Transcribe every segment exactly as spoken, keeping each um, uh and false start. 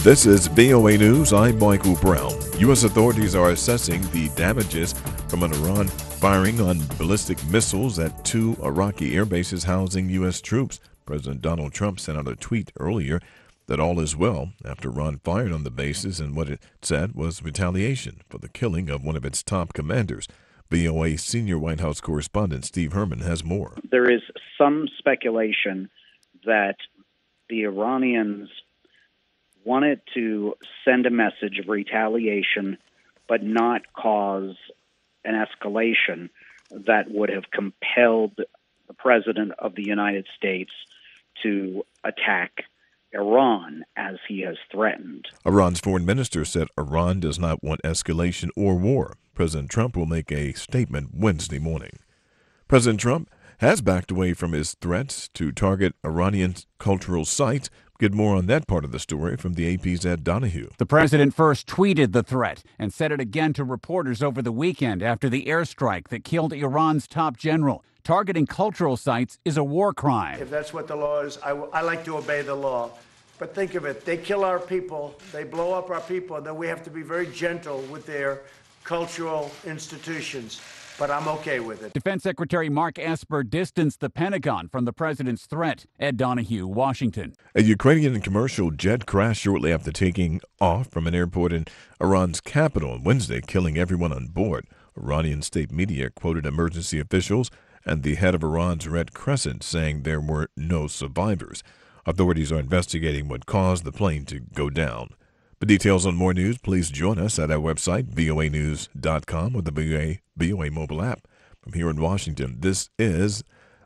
This is V O A News. I'm Michael Brown. U S authorities are assessing the damages from an Iran firing on ballistic missiles at two Iraqi air bases housing U S troops. President Donald Trump sent out a tweet earlier that all is well after Iran fired on the bases in what it said was retaliation for the killing of one of its top commanders. V O A senior White House correspondent Steve Herman has more. There is some speculation that the Iranians wanted to send a message of retaliation, but not cause an escalation that would have compelled the President of the United States to attack Iran as he has threatened. Iran's foreign minister said Iran does not want escalation or war. President Trump will make a statement Wednesday morning. President Trump has backed away from his threats to target Iranian cultural sites. Get more on that part of the story from the A P's Ed Donahue. The president first tweeted the threat and said it again to reporters over the weekend after the airstrike that killed Iran's top general. Targeting cultural sites is a war crime. If that's what the law is, I, I like to obey the law. But think of it, they kill our people, they blow up our people, and then we have to be very gentle with their cultural institutions. But I'm okay with it. Defense Secretary Mark Esper distanced the Pentagon from the president's threat. Ed Donahue, Washington. A Ukrainian commercial jet crashed shortly after taking off from an airport in Iran's capital on Wednesday, killing everyone on board. Iranian state media quoted emergency officials and the head of Iran's Red Crescent saying there were no survivors. Authorities are investigating what caused the plane to go down. For details on more news, please join us at our website, V O A news dot com, or the V O A, V O A mobile app. From here in Washington, this is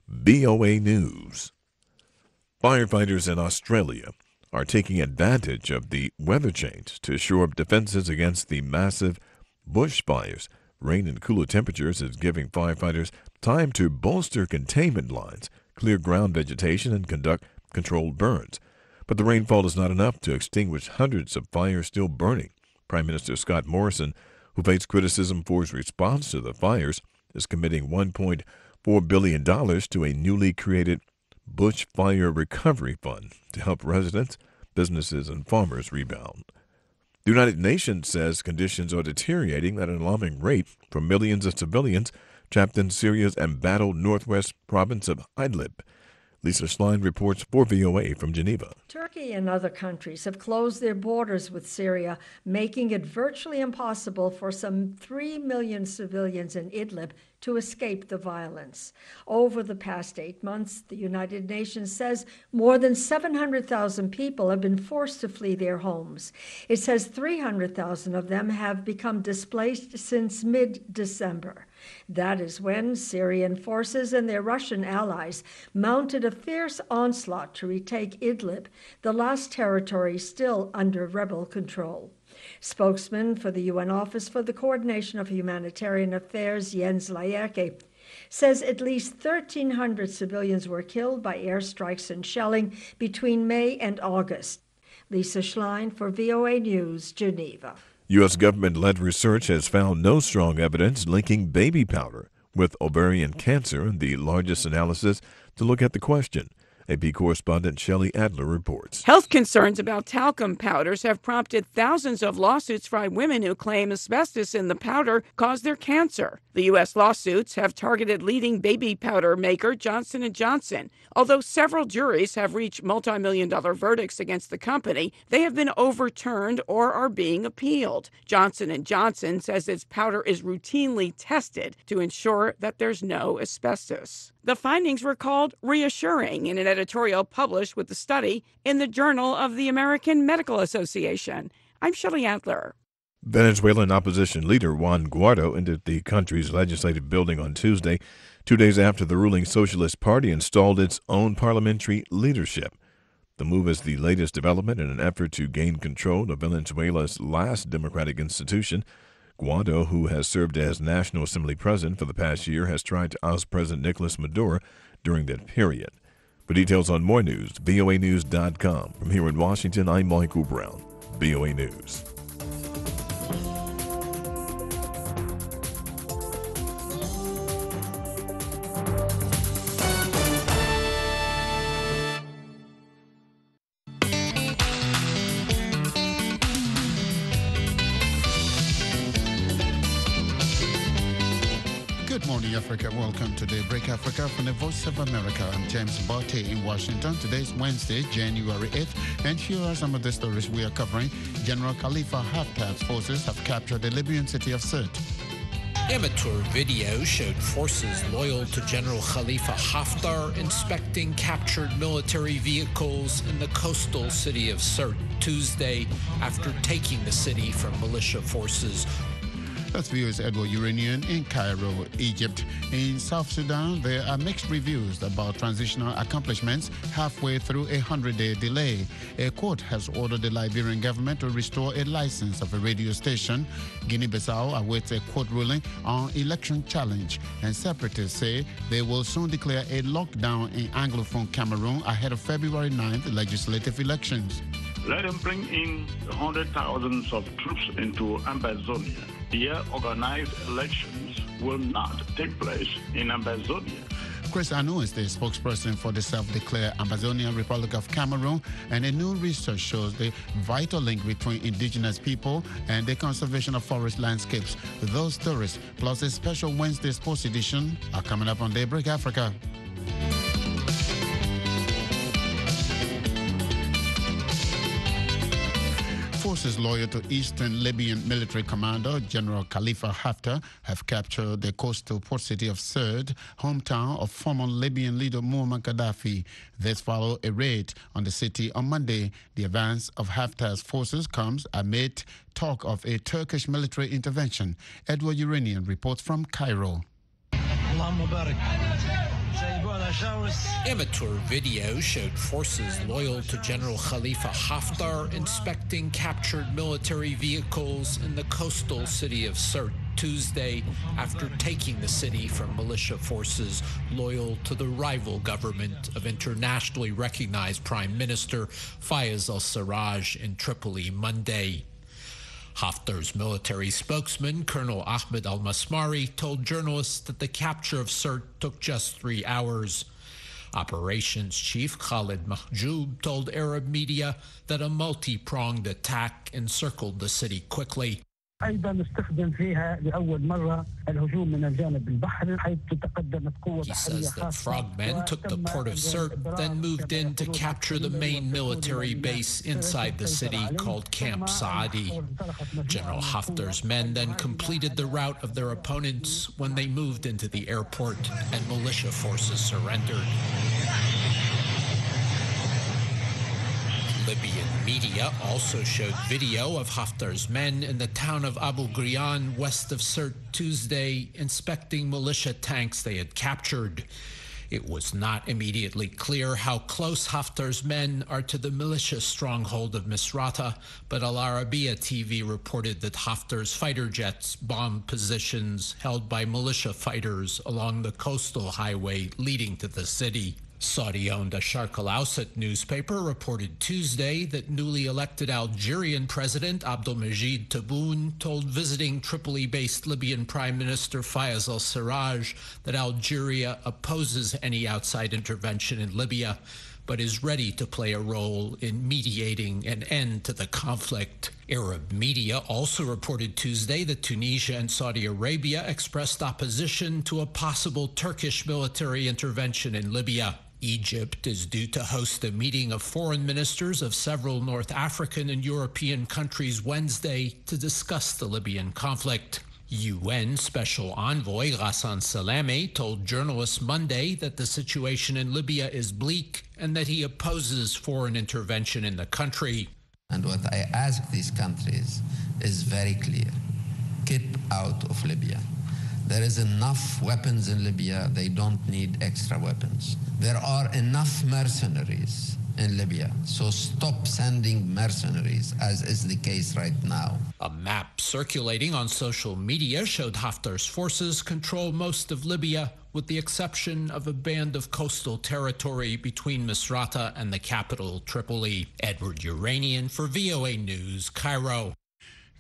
V O A News. Firefighters in Australia are taking advantage of the weather change to shore up defenses against the massive bushfires. Rain and cooler temperatures is giving firefighters time to bolster containment lines, clear ground vegetation, and conduct controlled burns. But the rainfall is not enough to extinguish hundreds of fires still burning. Prime Minister Scott Morrison, who faced criticism for his response to the fires, is committing one point four billion dollars to a newly created Bushfire Recovery Fund to help residents, businesses, and farmers rebound. The United Nations says conditions are deteriorating at an alarming rate for millions of civilians trapped in Syria's embattled northwest province of Idlib. Lisa Schlein reports for V O A from Geneva. Turkey and other countries have closed their borders with Syria, making it virtually impossible for some three million civilians in Idlib to escape the violence. Over the past eight months, the United Nations says more than seven hundred thousand people have been forced to flee their homes. It says three hundred thousand of them have become displaced since mid-December. That is when Syrian forces and their Russian allies mounted a fierce onslaught to retake Idlib, the last territory still under rebel control. Spokesman for the U N Office for the Coordination of Humanitarian Affairs, Jens Laerke, says at least thirteen hundred civilians were killed by airstrikes and shelling between May and August. Lisa Schlein for V O A News, Geneva. U S government-led research has found no strong evidence linking baby powder with ovarian cancer in the largest analysis to look at the question. A P correspondent Shelley Adler reports. Health concerns about talcum powders have prompted thousands of lawsuits by women who claim asbestos in the powder caused their cancer. The U S lawsuits have targeted leading baby powder maker Johnson and Johnson. Although several juries have reached multi-million dollar verdicts against the company, they have been overturned or are being appealed. Johnson and Johnson says its powder is routinely tested to ensure that there's no asbestos. The findings were called reassuring in an editorial published with the study in the Journal of the American Medical Association. I'm Shelley Adler. Venezuelan opposition leader Juan Guaido entered the country's legislative building on Tuesday, two days after the ruling Socialist Party installed its own parliamentary leadership. The move is the latest development in an effort to gain control of Venezuela's last democratic institution. Guaido, who has served as National Assembly president for the past year, has tried to oust President Nicolas Maduro during that period. For details on more news, V O A news dot com. From here in Washington, I'm Michael Brown, V O A News. morning, Africa. Welcome to Daybreak Africa from the Voice of America. I'm James Barty in Washington. Today is Wednesday, January eighth, and here are some of the stories we are covering. General Khalifa Haftar's forces have captured the Libyan city of Sirte. Amateur video showed forces loyal to General Khalifa Haftar inspecting captured military vehicles in the coastal city of Sirte Tuesday after taking the city from militia forces. That's V O A's Edward Uranian in Cairo, Egypt. In South Sudan, there are mixed reviews about transitional accomplishments halfway through a hundred-day delay. A court has ordered the Liberian government to restore a license of a radio station. Guinea-Bissau awaits a court ruling on election challenge, and separatists say they will soon declare a lockdown in Anglophone Cameroon ahead of February ninth legislative elections. Let them bring in hundred thousands of troops into Ambazonia. Here, organized elections will not take place in Ambazonia. Chris Anu is the spokesperson for the self-declared Ambazonian Republic of Cameroon, and a new research shows the vital link between indigenous people and the conservation of forest landscapes. Those stories, plus a special Wednesday sports edition, are coming up on Daybreak Africa. Forces loyal to Eastern Libyan military commander General Khalifa Haftar have captured the coastal port city of Sirte, hometown of former Libyan leader Muammar Gaddafi. This followed a raid on the city on Monday. The advance of Haftar's forces comes amid talk of a Turkish military intervention. Edward Uranian reports from Cairo. Amateur video showed forces loyal to General Khalifa Haftar inspecting captured military vehicles in the coastal city of Sirte Tuesday after taking the city from militia forces loyal to the rival government of internationally recognized Prime Minister Fayez al-Sarraj in Tripoli Monday. Haftar's military spokesman, Colonel Ahmed al-Masmari, told journalists that the capture of Sirte took just three hours. Operations Chief Khalid Mahjoub told Arab media that a multi-pronged attack encircled the city quickly. He says that frogmen took the port of Sirte, then moved in to capture the main military base inside the city called Camp Saadi. General Haftar's men then completed the rout of their opponents when they moved into the airport and militia forces surrendered. Libyan media also showed video of Haftar's men in the town of Abu Ghrayan, west of Sirte, Tuesday, inspecting militia tanks they had captured. It was not immediately clear how close Haftar's men are to the militia stronghold of Misrata, but Al Arabiya T V reported that Haftar's fighter jets bombed positions held by militia fighters along the coastal highway leading to the city. Saudi-owned Asharq al-Awsat newspaper reported Tuesday that newly elected Algerian President Abdelmajid Tebboune told visiting Tripoli-based Libyan Prime Minister Fayez al-Sarraj that Algeria opposes any outside intervention in Libya, but is ready to play a role in mediating an end to the conflict. Arab media also reported Tuesday that Tunisia and Saudi Arabia expressed opposition to a possible Turkish military intervention in Libya. Egypt is due to host a meeting of foreign ministers of several North African and European countries Wednesday to discuss the Libyan conflict. U N Special Envoy Ghassan Salameh told journalists Monday that the situation in Libya is bleak and that he opposes foreign intervention in the country. And what I ask these countries is very clear. Keep out of Libya. There is enough weapons in Libya. They don't need extra weapons. There are enough mercenaries in Libya. So stop sending mercenaries, as is the case right now. A map circulating on social media showed Haftar's forces control most of Libya, with the exception of a band of coastal territory between Misrata and the capital, Tripoli. Edward Uranian for V O A News, Cairo.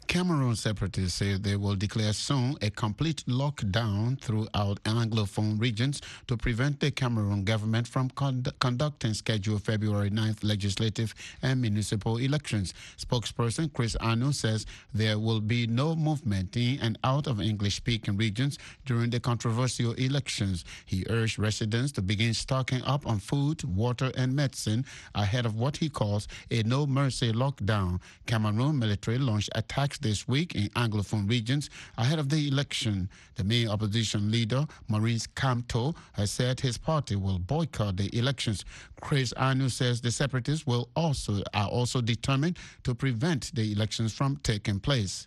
Cameroon separatists say they will declare soon a complete lockdown throughout Anglophone regions to prevent the Cameroon government from con- conducting scheduled February ninth legislative and municipal elections. Spokesperson Chris Anu says there will be no movement in and out of English-speaking regions during the controversial elections. He urged residents to begin stocking up on food, water, and medicine ahead of what he calls a no-mercy lockdown. Cameroon military launched attacks this week in Anglophone regions ahead of the election. The main opposition leader, Maurice Kamto, has said his party will boycott the elections. Chris Anu says the separatists will also are also determined to prevent the elections from taking place.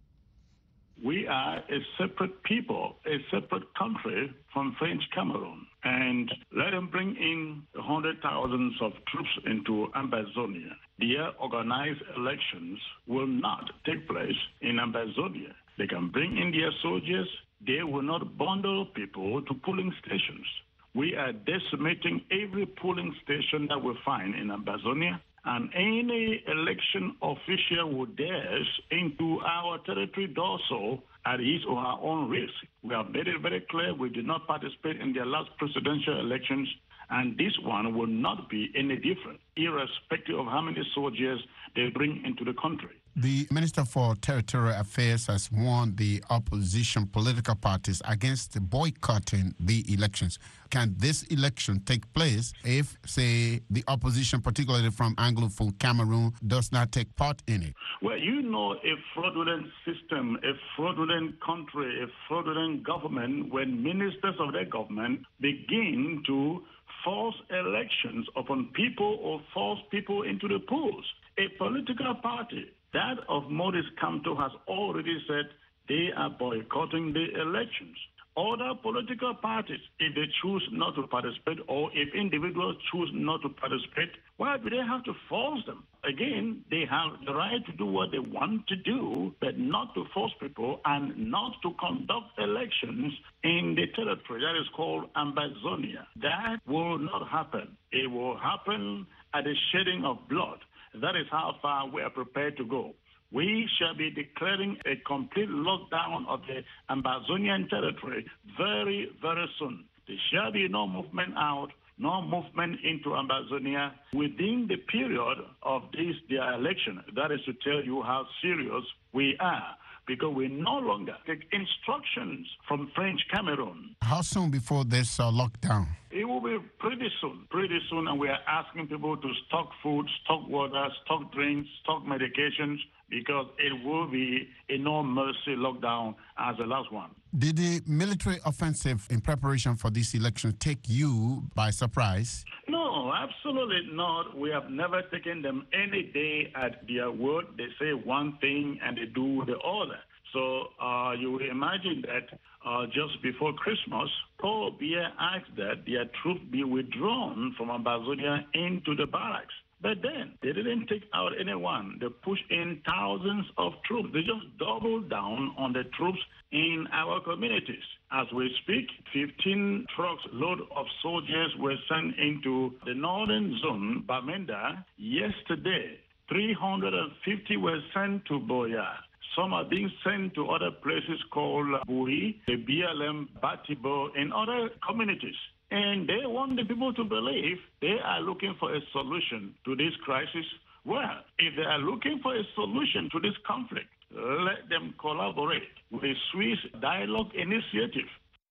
We are a separate people, a separate country from French Cameroon. And let them bring in hundred thousands of troops into Ambazonia. Their organized elections will not take place in Ambazonia. They can bring in their soldiers. They will not bundle people to polling stations. We are decimating every polling station that we find in Ambazonia. And any election official who dares into our territory does so at his or her own risk. We have made it very clear we did not participate in their last presidential elections, and this one will not be any different, irrespective of how many soldiers they bring into the country. The Minister for Territorial Affairs has warned the opposition political parties against boycotting the elections. Can this election take place if, say, the opposition, particularly from Anglophone Cameroon, does not take part in it? Well, you know, a fraudulent system, a fraudulent country, a fraudulent government, when ministers of their government begin to force elections upon people or force people into the polls. A political party, that of Maurice Kamto, has already said they are boycotting the elections. Other political parties, if they choose not to participate or if individuals choose not to participate, why do they have to force them? Again, they have the right to do what they want to do, but not to force people and not to conduct elections in the territory that is called Ambazonia. That will not happen. It will happen at the shedding of blood. That is how far we are prepared to go. We shall be declaring a complete lockdown of the Ambazonian territory very, very soon. There shall be no movement out, no movement into Ambazonia within the period of this their election. That is to tell you how serious we are, because we no longer take instructions from French Cameroon. How soon before this uh, lockdown? It will be pretty soon, pretty soon, and we are asking people to stock food, stock water, stock drinks, stock medications, because it will be a no-mercy lockdown as the last one. Did the military offensive in preparation for this election take you by surprise? No, absolutely not. We have never taken them any day at their word. They say one thing and they do the other. So uh, you will imagine that uh, just before Christmas, Paul Biya asked that their troops be withdrawn from Ambazonia into the barracks. But then they didn't take out anyone. They pushed in thousands of troops. They just doubled down on the troops in our communities. As we speak, fifteen trucks load of soldiers were sent into the northern zone, Bamenda. Yesterday, three hundred fifty were sent to Boya. Some are being sent to other places called Bui, the B L M, Batibo, and other communities. And they want the people to believe they are looking for a solution to this crisis. Well, if they are looking for a solution to this conflict, let them collaborate with the Swiss Dialogue Initiative.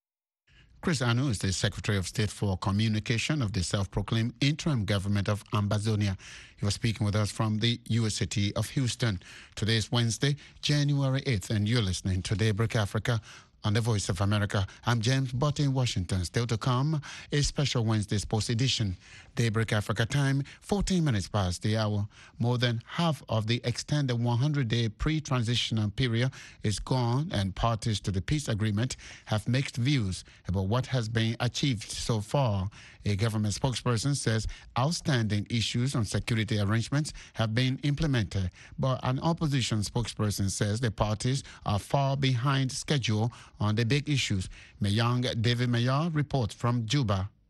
Chris Anu is the Secretary of State for Communication of the self-proclaimed interim government of Ambazonia. He was speaking with us from the U S city of Houston. Today is Wednesday, January eighth, and you're listening to Daybreak Africa on the Voice of America. I'm James Butt in Washington. Still to come, a special Wednesday Sports edition. Daybreak Africa time, fourteen minutes past the hour. More than half of the extended one hundred day pre-transitional period is gone, and parties to the peace agreement have mixed views about what has been achieved so far. A government spokesperson says outstanding issues on security arrangements have been implemented, but an opposition spokesperson says the parties are far behind schedule on the big issues. Mayang David Mayar reports from Juba.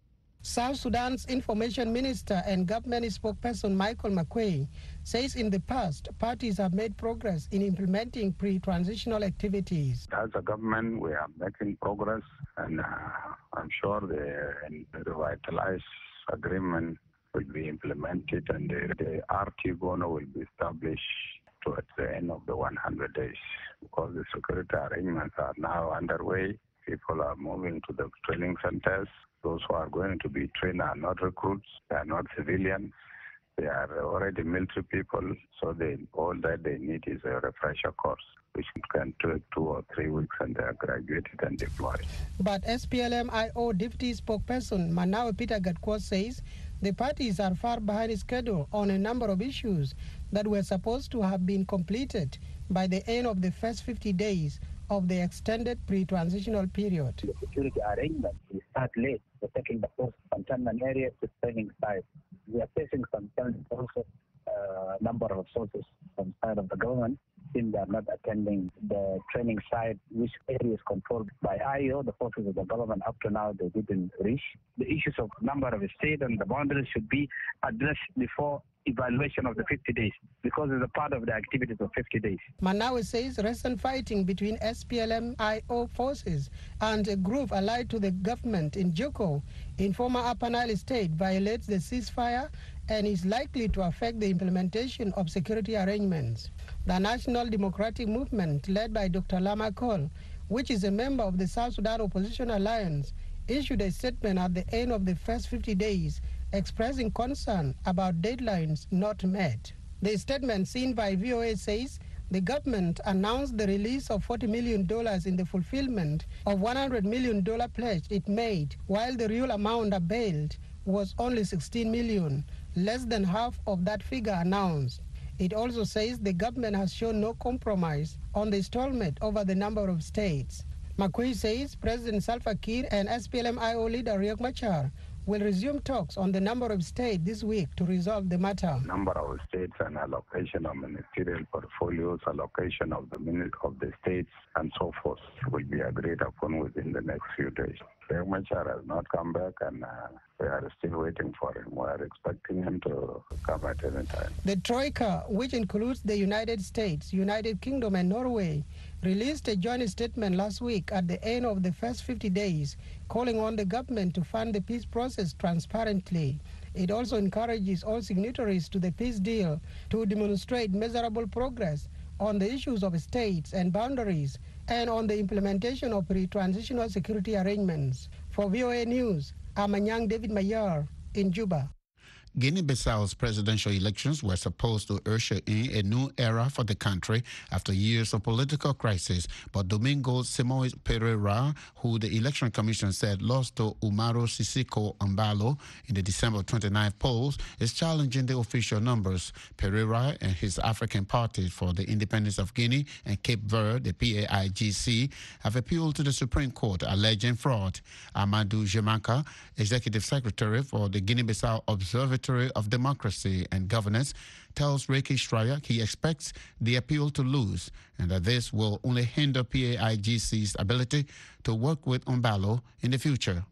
South Sudan's information minister and government spokesperson Michael Makuei says in the past, parties have made progress in implementing pre-transitional activities. As a government, we are making progress, and uh, I'm sure the, the revitalized agreement will be implemented, and the, the R T G O N A will be established towards the end of the one hundred days, because the security arrangements are now underway. People are moving to the training centers. Those who are going to be trained are not recruits, they are not civilians, they are already military people, so they, all that they need is a refresher course, which can take two or three weeks, and they are graduated and deployed. But S P L M I O deputy spokesperson Manawe Peter Gatko says the parties are far behind schedule on a number of issues that were supposed to have been completed by the end of the first fifty days of the extended pre-transitional period. The security arrangement will start late. We're taking the post-containment areas to training sites. We are facing some challenges also, uh, number of sources from side of the government, since they are not attending the training site, which area is controlled by I O, the forces of the government. Up to now, they didn't reach. The issues of number of states and the boundaries should be addressed before evaluation of the fifty days, because it's a part of the activities of fifty days. Manawe says recent fighting between S P L M I O forces and a group allied to the government in Joko in former Upper Nile State violates the ceasefire and is likely to affect the implementation of security arrangements. The National Democratic Movement, led by Doctor Lama Col, which is a member of the South Sudan Opposition Alliance, issued a statement at the end of the first fifty days expressing concern about deadlines not met. The statement seen by V O A says the government announced the release of forty million dollars in the fulfillment of one hundred million dollars pledge it made, while the real amount availed was only sixteen million dollars, less than half of that figure announced. It also says the government has shown no compromise on the installment over the number of states. Makuei says President Salva Kiir and S P L M I O leader Riek Machar will resume talks on the number of states this week to resolve the matter. Number of states and allocation of ministerial portfolios, allocation of the minute of the states, and so forth will be agreed upon within the next few days. Riek Machar has not come back, and uh, we are still waiting for him. We are expecting him to come at any time. The Troika, which includes the United States, United Kingdom, and Norway, released a joint statement last week at the end of the first fifty days, calling on the government to fund the peace process transparently. It also encourages all signatories to the peace deal to demonstrate measurable progress on the issues of states and boundaries and on the implementation of pre-transitional security arrangements. For V O A News, I'm Anyang David Mayar in Juba. Guinea-Bissau's presidential elections were supposed to usher in a new era for the country after years of political crisis, but Domingo Simoes Pereira, who the Election Commission said lost to Umaru Sissoco Embalo in the December twenty-ninth polls, is challenging the official numbers. Pereira and his African Party for the Independence of Guinea and Cape Verde, the P A I G C, have appealed to the Supreme Court alleging fraud. Amadou Jemanka, Executive Secretary for the Guinea-Bissau Observatory of Democracy and Governance, tells Ricky Stryer he expects the appeal to lose and that this will only hinder P A I G C's ability to work with Embalo in the future.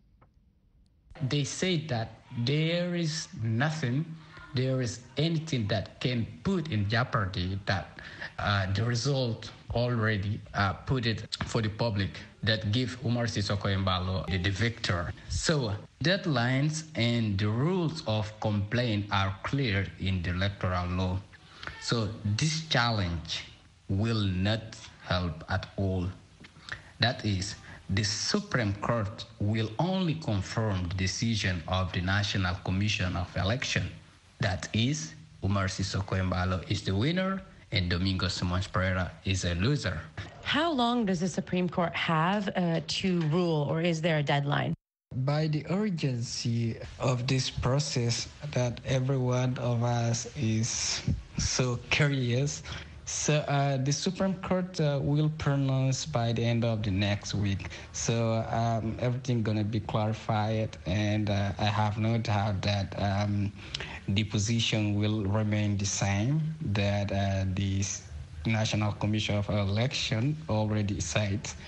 They say that there is nothing, there is anything that can put in jeopardy that uh, the result already uh, put it for the public that give Umar Sissoco Embalo the, the victor. So deadlines and the rules of complaint are clear in the electoral law. So this challenge will not help at all. That is, the Supreme Court will only confirm the decision of the National Commission of Election. That is, Umar Sissoco Embalo is the winner and Domingo Simoes Pereira is a loser. How long does the Supreme Court have uh, to rule, or is there a deadline? By the urgency of this process that every one of us is so curious, so uh, the Supreme Court uh, will pronounce by the end of the next week. So um, everything gonna be clarified, and uh, I have no doubt that um, the position will remain the same, that uh, the National Commission of Election already said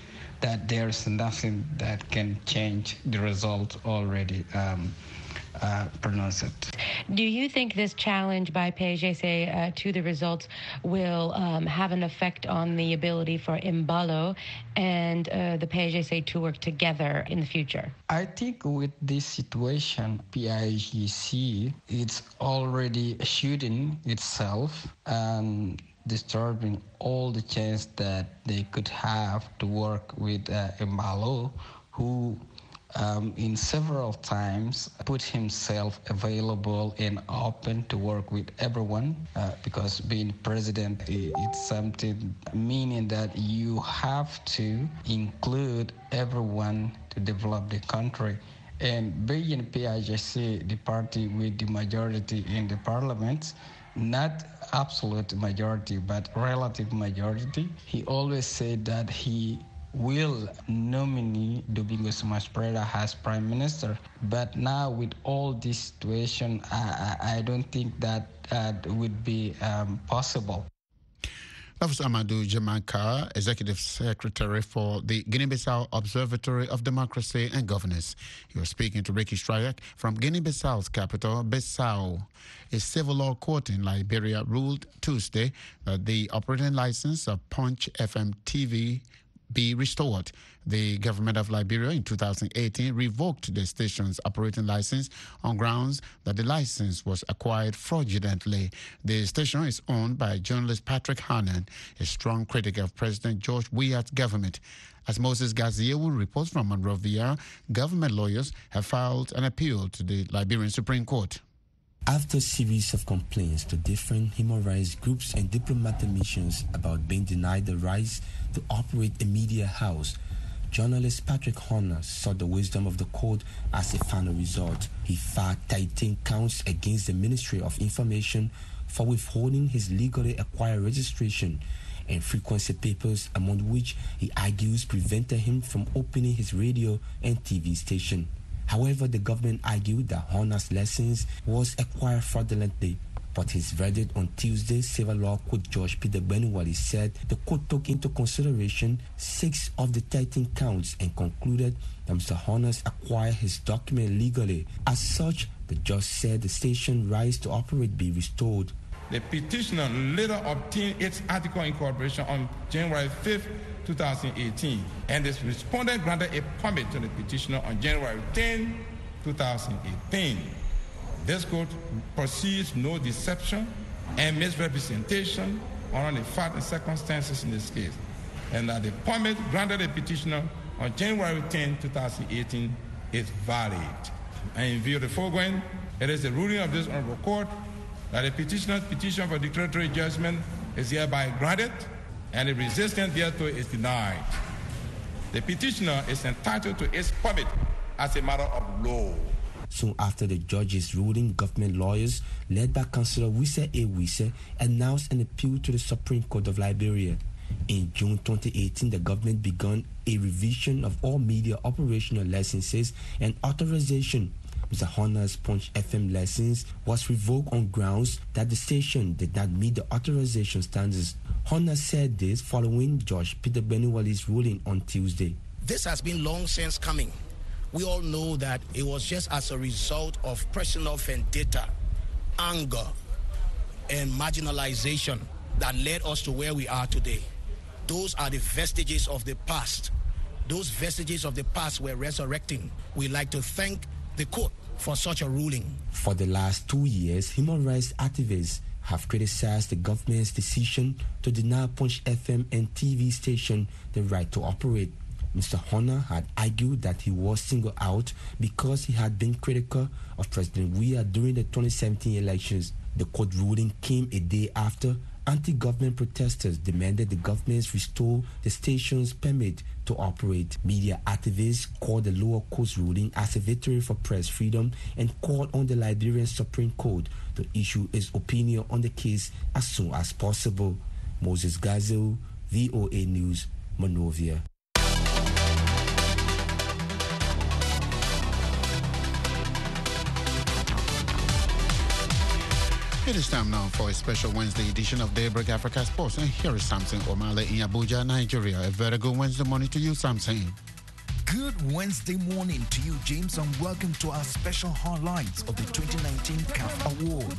that there's nothing that can change the result already um, uh, pronounced. Do you think this challenge by P A G C uh, to the results will um, have an effect on the ability for Embalo and uh, the P A G C to work together in the future? I think with this situation, P I G C it's already shooting itself and disturbing all the chance that they could have to work with uh, Embalo, who Um, in several times put himself available and open to work with everyone uh, because being president, it's something meaning that you have to include everyone to develop the country. And being P I G C, the party with the majority in the parliament, not absolute majority, but relative majority, he always said that he will nominate Domingos Maspreda as prime minister. But now with all this situation, I, I don't think that uh, would be um, possible. That was Amadou Jamaica, Executive Secretary for the Guinea-Bissau Observatory of Democracy and Governance. He was speaking to Ricky Strayak from Guinea-Bissau's capital, Bissau. A civil law court in Liberia ruled Tuesday that the operating license of Punch F M T V be restored. The government of Liberia in two thousand eighteen revoked the station's operating license on grounds that the license was acquired fraudulently. The station is owned by journalist Patrick Hannan, a strong critic of President George Weah's government. As Moses Gazier will report from Monrovia, government lawyers have filed an appeal to the Liberian Supreme Court. After a series of complaints to different human rights groups and diplomatic missions about being denied the rights to operate a media house, journalist Patrick Horner sought the wisdom of the court as a final result. He filed thirteen counts against the Ministry of Information for withholding his legally acquired registration and frequency papers, among which he argues prevented him from opening his radio and T V station. However, the government argued that Horner's license was acquired fraudulently, but his verdict on Tuesday, civil law court Judge Peter Benuwali said the court took into consideration six of the thirteen counts and concluded that Mister Horner's acquired his document legally. As such, the judge said the station rights to operate be restored. The petitioner later obtained its article of incorporation on January fifth, two thousand eighteen, and the respondent granted a permit to the petitioner on January tenth, two thousand eighteen. This court perceives no deception and misrepresentation on the facts and circumstances in this case, and that the permit granted the petitioner on January tenth, two thousand eighteen is valid. And in view of the foregoing, it is the ruling of this honorable court that the petitioner's petition for declaratory judgment is hereby granted and the resistance thereto is denied. The petitioner is entitled to its permit as a matter of law. Soon after the judge's ruling, government lawyers, led by Councillor Wisse A. Wisse, announced an appeal to the Supreme Court of Liberia. In June twenty eighteen, the government began a revision of all media operational licenses and authorization. Mister Horner's Punch F M license was revoked on grounds that the station did not meet the authorization standards. Horner said this following Judge Peter Benuwali's ruling on Tuesday. This has been long since coming. We all know that it was just as a result of personal vendetta, anger, and marginalization that led us to where we are today. Those are the vestiges of the past. Those vestiges of the past we're resurrecting. We'd like to thank the court for such a ruling. For the last two years, human rights activists have criticized the government's decision to deny Punch F M and T V station the right to operate. Mister Horner had argued that he was singled out because he had been critical of President Weah during the twenty seventeen elections. The court ruling came a day after anti-government protesters demanded the government restore the station's permit to operate. Media activists called the lower court's ruling as a victory for press freedom and called on the Liberian Supreme Court to issue its opinion on the case as soon as possible. Moses Gazel, V O A News, Monrovia. It is time now for a special Wednesday edition of Daybreak Africa Sports. And here is Samson Omale in Abuja, Nigeria. A very good Wednesday morning to you, Samson. Good Wednesday morning to you, James, and welcome to our special highlights of the twenty nineteen C A F Awards.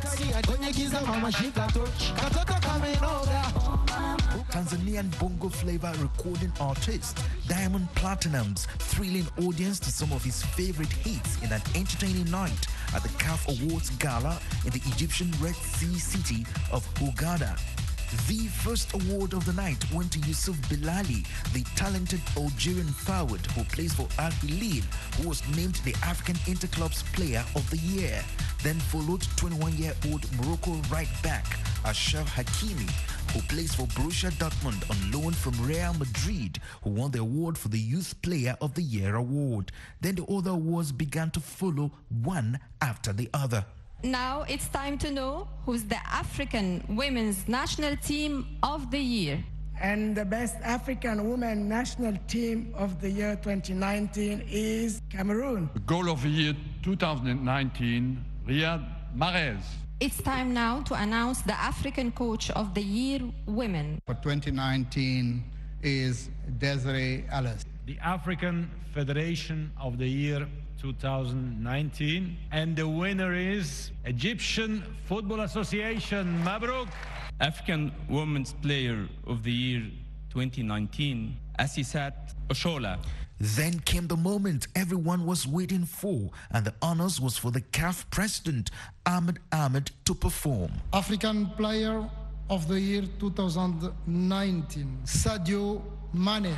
Tanzanian bongo flavor recording artist Diamond Platnumz thrilling audience to some of his favorite hits in an entertaining night at the C A F Awards Gala in the Egyptian Red Sea city of Hurghada. The first award of the night went to Yusuf Bilali, the talented Algerian forward who plays for Al Hilal, who was named the African Interclubs Player of the Year. Then followed twenty-one-year-old Morocco right back Achraf Hakimi, who plays for Borussia Dortmund on loan from Real Madrid, who won the award for the Youth Player of the Year award. Then the other awards began to follow one after the other. Now it's time to know who's the African Women's National Team of the Year. And the best African women national team of the year twenty nineteen is Cameroon. The goal of the year two thousand nineteen, Riyad Mahrez. It's time now to announce the African Coach of the Year Women. For twenty nineteen is Desiree Ellis. The African Federation of the Year two thousand nineteen, and the winner is Egyptian Football Association. Mabruk. African Women's Player of the Year twenty nineteen, Asisat Oshola. Then came the moment everyone was waiting for, and the honors was for the C A F president, Ahmed Ahmed, to perform. African Player of the Year two thousand nineteen, Sadio Mane.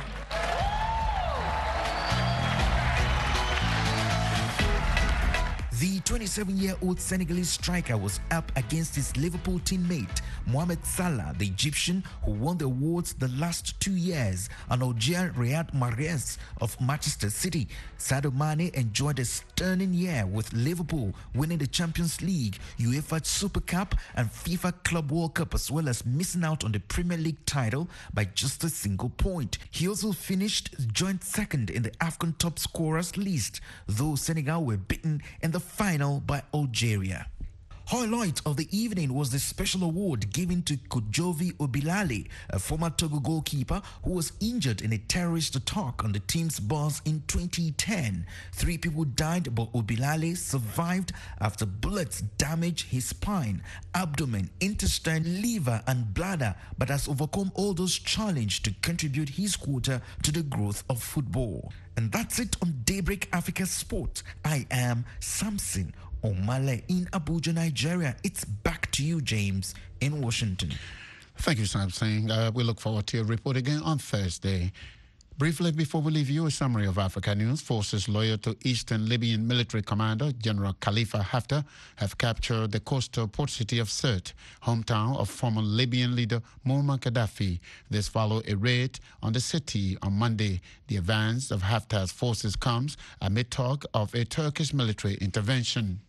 The twenty-seven-year-old Senegalese striker was up against his Liverpool teammate, Mohamed Salah, the Egyptian, who won the awards the last two years, and Algerian Riyad Mahrez of Manchester City. Sadio Mane enjoyed a stunning year with Liverpool, winning the Champions League, UEFA Super Cup, and FIFA Club World Cup, as well as missing out on the Premier League title by just a single point. He also finished joint second in the AFCON top scorers list, though Senegal were beaten in the final by Algeria. Highlight of the evening was the special award given to Kojovi Obilale, a former Togo goalkeeper who was injured in a terrorist attack on the team's bus in twenty ten. Three people died, but Obilale survived after bullets damaged his spine, abdomen, intestine, liver, and bladder, but has overcome all those challenges to contribute his quota to the growth of football. And that's it on Daybreak Africa Sport. I am Samson Omale in Abuja, Nigeria. It's back to you, James, in Washington. Thank you, Samson. Uh, we look forward to your report again on Thursday. Briefly, before we leave you, a summary of Africa news. Forces loyal to Eastern Libyan military commander General Khalifa Haftar have captured the coastal port city of Sirte, hometown of former Libyan leader Muammar Gaddafi. This followed a raid on the city on Monday. The advance of Haftar's forces comes amid talk of a Turkish military intervention.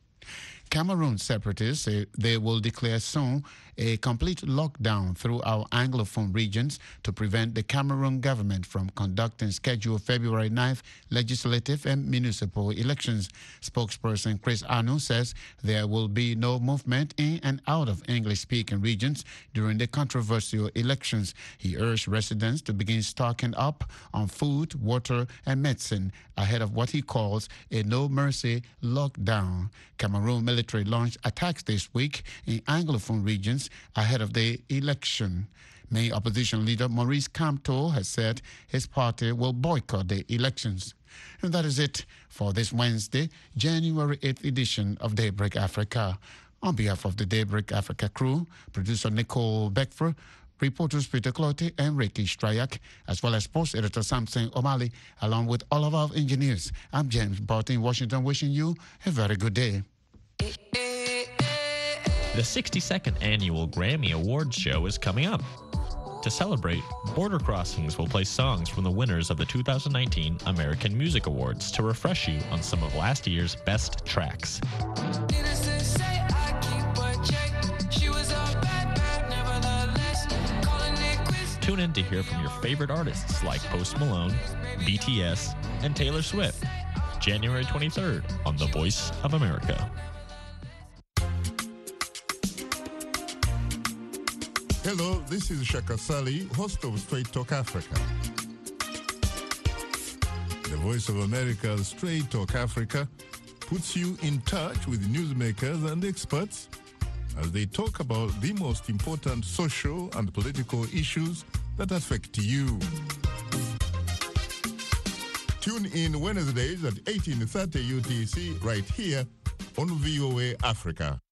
Cameroon separatists say they will declare soon a complete lockdown throughout Anglophone regions to prevent the Cameroon government from conducting scheduled February ninth legislative and municipal elections. Spokesperson Chris Anu says there will be no movement in and out of English-speaking regions during the controversial elections. He urged residents to begin stocking up on food, water, and medicine ahead of what he calls a no-mercy lockdown. Cameroon military launched attacks this week in Anglophone regions ahead of the election. Main opposition leader Maurice Kamto has said his party will boycott the elections. And that is it for this Wednesday, January eighth edition of Daybreak Africa. On behalf of the Daybreak Africa crew, producer Nicole Beckford, reporters Peter Cloty and Ricky Strayak, as well as sports editor Samson Omale, along with all of our engineers, I'm James Barton in Washington, wishing you a very good day. The sixty-second Annual Grammy Awards show is coming up. To celebrate, Border Crossings will play songs from the winners of the two thousand nineteen American Music Awards to refresh you on some of last year's best tracks. Tune in to hear from your favorite artists like Post Malone, B T S, and Taylor Swift, January twenty-third on The Voice of America. Hello, this is Shaka Sali, host of Straight Talk Africa. The Voice of America's Straight Talk Africa puts you in touch with newsmakers and experts as they talk about the most important social and political issues that affect you. Tune in Wednesdays at eighteen thirty U T C right here on V O A Africa.